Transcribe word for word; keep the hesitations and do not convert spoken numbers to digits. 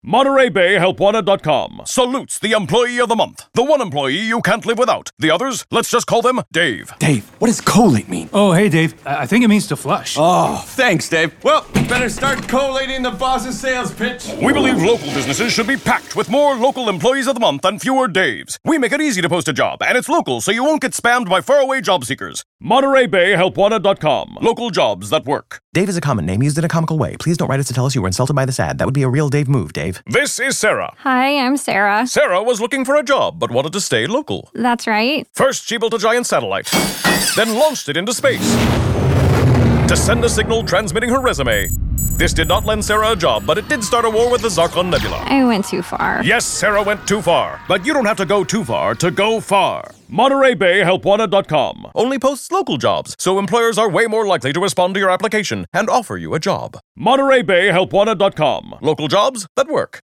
Monterey Bay Help Wanted dot com salutes the Employee of the Month. The one employee you can't live without. The others, let's just call them Dave. Dave, what does collate mean? Oh, hey, Dave. I I think it means to flush. Oh, thanks, Dave. Well, better start collating the boss's sales pitch. We believe local businesses should be packed with more local Employees of the Month and fewer Daves. We make it easy to post a job, and it's local, so you won't get spammed by faraway job seekers. Monterey Bay Help Wanted dot com. Local jobs that work. Dave is a common name used in a comical way. Please don't write us to tell us you were insulted by this ad. That would be a real Dave move, Dave. This is Sarah. Hi, I'm Sarah. Sarah was looking for a job, but wanted to stay local. That's right. First, she built a giant satellite, then launched it into space to send a signal transmitting her resume. This did not lend Sarah a job, but it did start a war with the Zarkon Nebula. I went too far. Yes, Sarah went too far, but you don't have to go too far to go far. Monterey Bay Help Wanted dot com only posts local jobs, so employers are way more likely to respond to your application and offer you a job. Monterey Bay Help Wanted dot com. Local jobs that work.